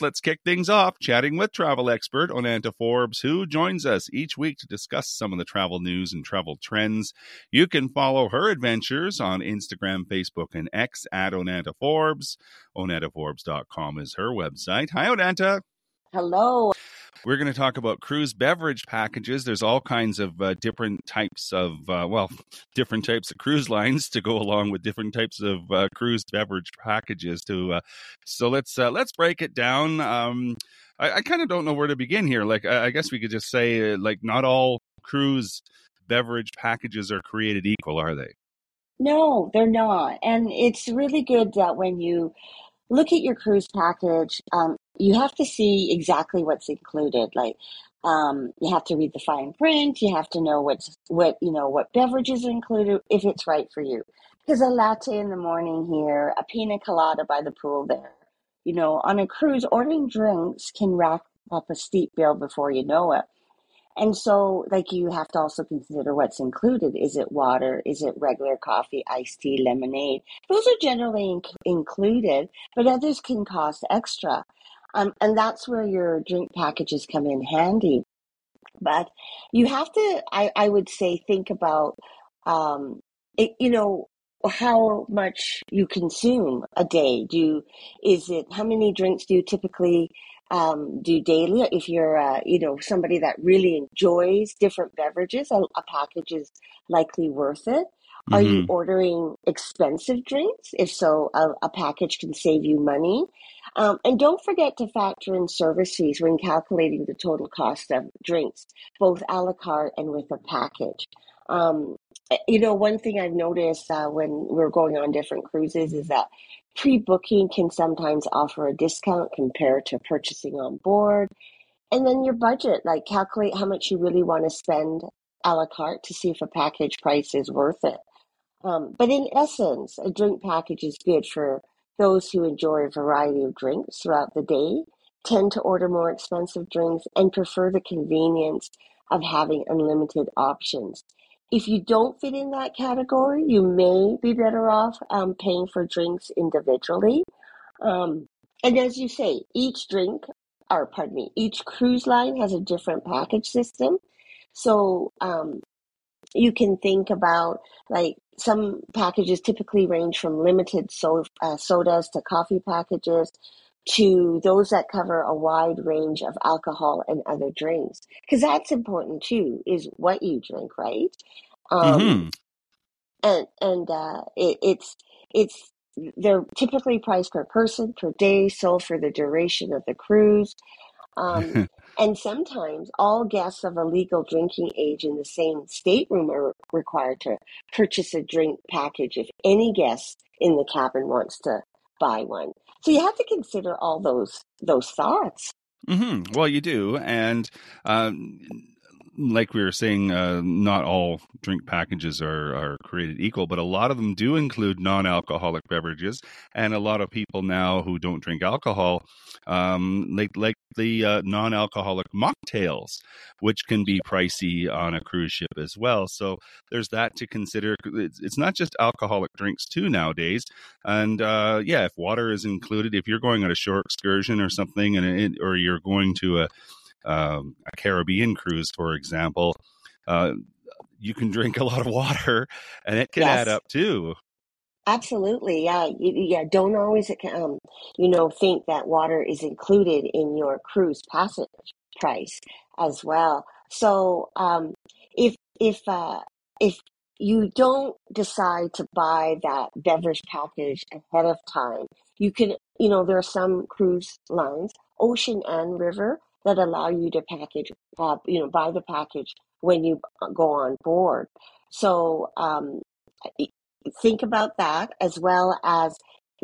let's kick things off chatting with travel expert Onanta Forbes, who joins us each week to discuss some of the travel news and travel trends. You can follow her adventures on Instagram, Facebook, and X at Onanta Forbes. OnantaForbes.com is her website. Hi, Onanta. Hello. We're going to talk about cruise beverage packages. There's all kinds of different types of cruise lines to go along with different types of cruise beverage packages. So let's break it down. I kind of don't know where to begin here. Like, I guess we could just say, not all cruise beverage packages are created equal, are they? No, they're not. And it's really good that when you look at your cruise package, you have to see exactly what's included. You have to read the fine print. You have to know what beverages are included if it's right for you. Because a latte in the morning here, a pina colada by the pool there. On a cruise, ordering drinks can rack up a steep bill before you know it. And so, you have to also consider what's included. Is it water? Is it regular coffee, iced tea, lemonade? Those are generally included, but others can cost extra. And that's where your drink packages come in handy. But you have to, I would say, think about, how much you consume a day. How many drinks do you typically do daily? If you're, somebody that really enjoys different beverages, a package is likely worth it. Mm-hmm. Are you ordering expensive drinks? If so, a package can save you money. And don't forget to factor in service fees when calculating the total cost of drinks, both a la carte and with a package. One thing I've noticed when we're going on different cruises is that pre-booking can sometimes offer a discount compared to purchasing on board. And then your budget, calculate how much you really want to spend a la carte to see if a package price is worth it. But in essence, a drink package is good for those who enjoy a variety of drinks throughout the day, tend to order more expensive drinks, and prefer the convenience of having unlimited options. If you don't fit in that category, you may be better off paying for drinks individually. And as you say, each cruise line has a different package system. So you can think about some packages typically range from limited sodas to coffee packages to those that cover a wide range of alcohol and other drinks. Because that's important too, is what you drink, right? Mm-hmm. It's they're typically priced per person, per day, so for the duration of the cruise. And sometimes all guests of a legal drinking age in the same stateroom are required to purchase a drink package if any guest in the cabin wants to buy one. So you have to consider all those thoughts. Mm-hmm. Well, you do. And like we were saying, not all drink packages are created equal, but a lot of them do include non-alcoholic beverages. And a lot of people now who don't drink alcohol, like the non-alcoholic mocktails, which can be pricey on a cruise ship as well. So there's that to consider. It's not just alcoholic drinks too nowadays. And if water is included, if you're going on a shore excursion or something, or you're going to a Caribbean cruise, for example, you can drink a lot of water, and it can add up too. Absolutely, yeah. Don't always, think that water is included in your cruise passage price as well. So, if you don't decide to buy that beverage package ahead of time, you can, there are some cruise lines, ocean and river, that allow you to buy the package when you go on board. So think about that, as well as,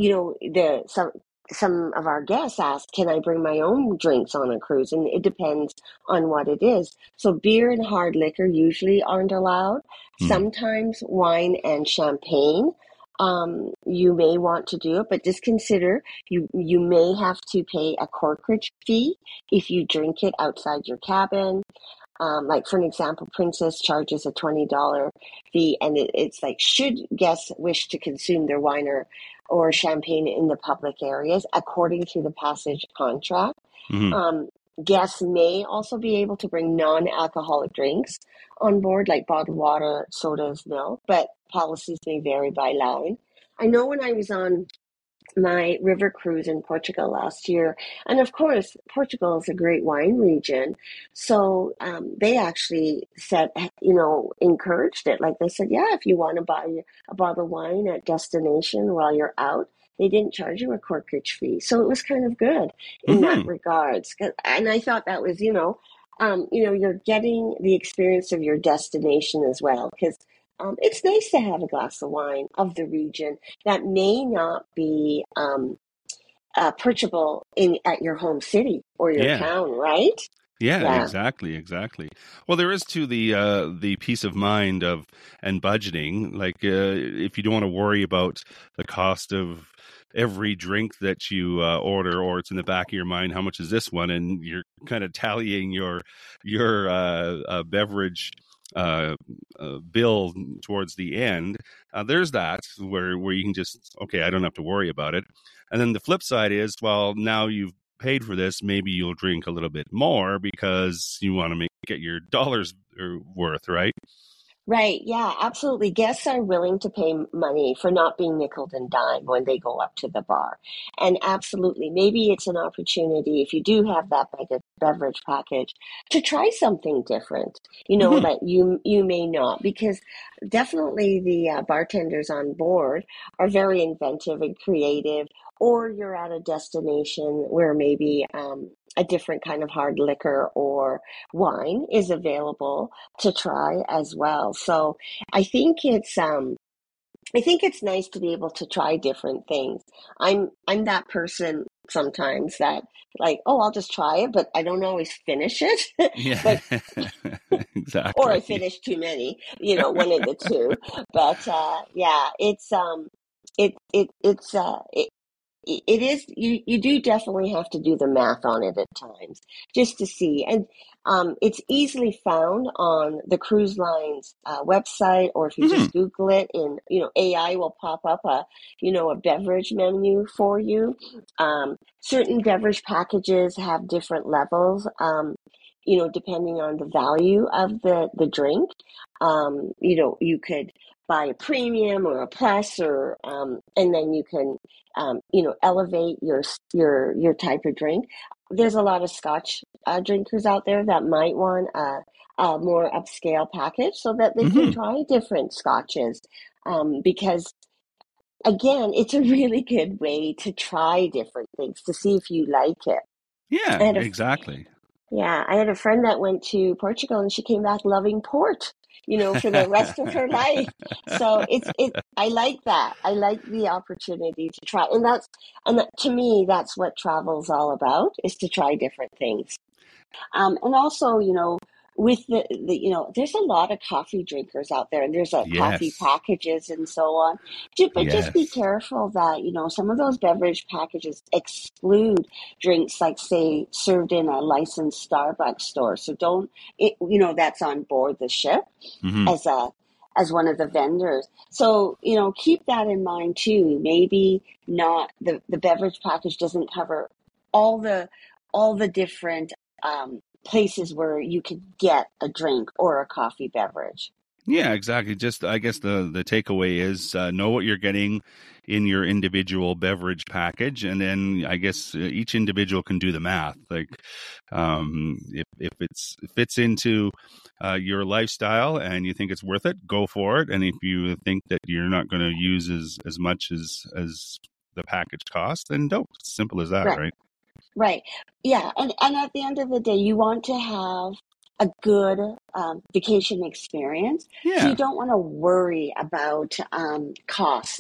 some of our guests ask, can I bring my own drinks on a cruise? And it depends on what it is. So beer and hard liquor usually aren't allowed. Sometimes wine and champagne. You may want to do it, but just consider you may have to pay a corkage fee if you drink it outside your cabin. Like for an example, Princess charges a $20 fee, and it's like, should guests wish to consume their wine or champagne in the public areas according to the passage contract. Hmm. Um, Guests may also be able to bring non-alcoholic drinks on board, like bottled water, sodas, milk, but policies may vary by line. I know when I was on my river cruise in Portugal last year. And of course, Portugal is a great wine region. So they actually said, encouraged it. Like they said, yeah, if you want to buy a bottle of wine at destination while you're out, they didn't charge you a corkage fee. So it was kind of good in that Hmm. regards. And I thought that was, you're getting the experience of your destination as well. Because it's nice to have a glass of wine of the region that may not be purchasable in at your home city or your Yeah. town, right? Yeah, Yeah. exactly, exactly. Well, there is to the peace of mind of and budgeting. Like, if you don't want to worry about the cost of every drink that you order, or it's in the back of your mind, how much is this one, and you're kind of tallying your beverage uh, bill towards the end. There's that where you can just, okay, I don't have to worry about it. And then the flip side is, well, now you've paid for this, maybe you'll drink a little bit more because you want to get your dollars worth, right? Right. Yeah, absolutely. Guests are willing to pay money for not being nickel and dime when they go up to the bar. And absolutely, maybe it's an opportunity if you do have that beverage package to try something different, Hmm. that you may not, because definitely the bartenders on board are very inventive and creative. Or you're at a destination where maybe a different kind of hard liquor or wine is available to try as well. So I think it's nice to be able to try different things. I'm that person sometimes that, like, oh, I'll just try it, but I don't always finish it. Yeah, But or I exactly. finish too many, one of the two. But yeah, it is, you do definitely have to do the math on it at times just to see. And it's easily found on the cruise line's website, or if you Hmm. just Google it, in AI will pop up a beverage menu for you. Certain beverage packages have different levels, depending on the value of the drink. You could buy a premium or a plus, or and then you can elevate your type of drink. There's a lot of Scotch drinkers out there that might want a more upscale package so that they can Hmm. try different scotches. Because again, it's a really good way to try different things to see if you like it. I Yeah, had a exactly. yeah, I had a friend that went to Portugal and she came back loving port, for the rest of her life. So I like that. I like the opportunity to try. To me, that's what travel's all about, is to try different things. And also, with there's a lot of coffee drinkers out there, and there's coffee Yes, packages and so on. But just be yes. careful that, some of those beverage packages exclude drinks, like, say, served in a licensed Starbucks store. So that's on board the ship Hmm. as one of the vendors. So, keep that in mind too. Maybe not the beverage package doesn't cover all the different places where you could get a drink or a coffee beverage. Yeah, exactly. Just, I guess the takeaway is, know what you're getting in your individual beverage package, and then I guess each individual can do the math. Like, if it's fits into your lifestyle and you think it's worth it, go for it. And if you think that you're not going to use as much as the package costs, then don't. Simple as that, Right. right? Right. Yeah. And at the end of the day, you want to have a good vacation experience. So you Yeah. don't want to worry about costs.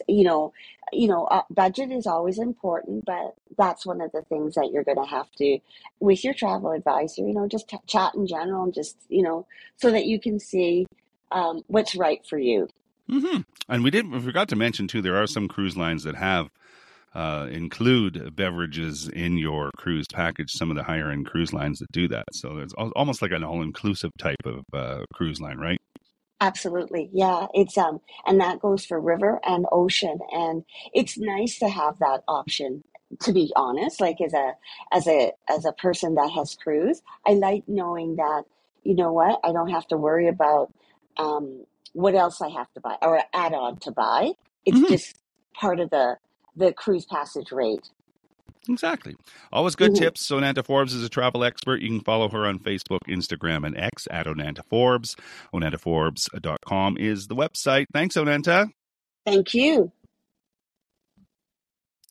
Budget is always important, but that's one of the things that you're going to have to, with your travel advisor, just chat in general, and just, so that you can see what's right for you. Hmm. And we forgot to mention too, there are some cruise lines that have include beverages in your cruise package. Some of the higher end cruise lines that do that. So it's almost like an all inclusive type of cruise line, right? Absolutely. Yeah, it's and that goes for river and ocean, and it's nice to have that option, to be honest. Like as a person that has cruised, I like knowing that, you know what, I don't have to worry about what else I have to buy or add on to buy. It's Mm-hmm. just part of the cruise passage rate. Exactly. Always good Mhm. tips. Onanta Forbes is a travel expert. You can follow her on Facebook, Instagram, and X at Onanta Forbes. OnantaForbes.com is the website. Thanks, Onanta. Thank you.